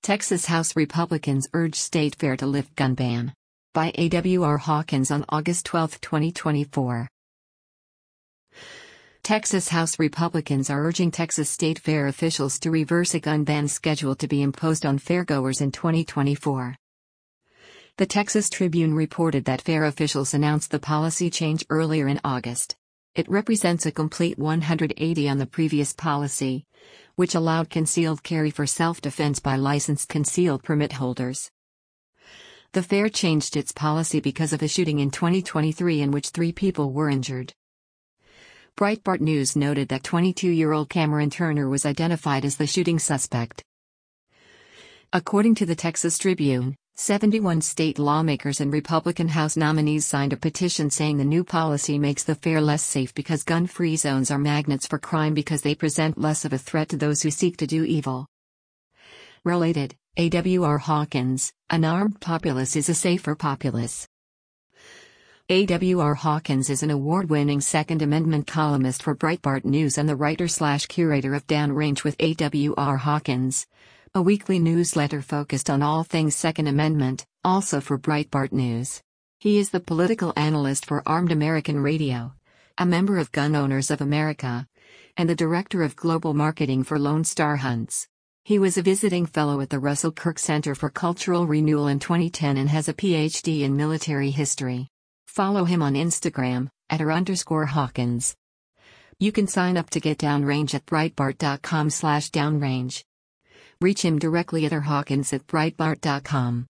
Texas House Republicans urge state fair to lift gun ban. By A.W.R. Hawkins on August 12, 2024. Texas House Republicans are urging Texas state fair officials to reverse a gun ban scheduled to be imposed on fairgoers in 2024. The Texas Tribune reported that fair officials announced the policy change earlier in August. It represents a complete 180 on the previous policy, which allowed concealed carry for self-defense by licensed concealed permit holders. The fair changed its policy because of a shooting in 2023 in which 3 people were injured. Breitbart News noted that 22-year-old Cameron Turner was identified as the shooting suspect. According to the Texas Tribune, 71 state lawmakers and Republican House nominees signed a petition saying the new policy makes the fair less safe because gun-free zones are magnets for crime because they present less of a threat to those who seek to do evil. Related, A.W.R. Hawkins, an armed populace is a safer populace. A.W.R. Hawkins is an award-winning Second Amendment columnist for Breitbart News and the writer/curator of Downrange with A.W.R. Hawkins, a weekly newsletter focused on all things Second Amendment, also for Breitbart News. He is the political analyst for Armed American Radio, a member of Gun Owners of America, and the director of global marketing for Lone Star Hunts. He was a visiting fellow at the Russell Kirk Center for Cultural Renewal in 2010 and has a PhD in military history. Follow him on Instagram, @r_Hawkins. You can sign up to get Downrange at Breitbart.com/downrange. Reach him directly at rhawkins@breitbart.com.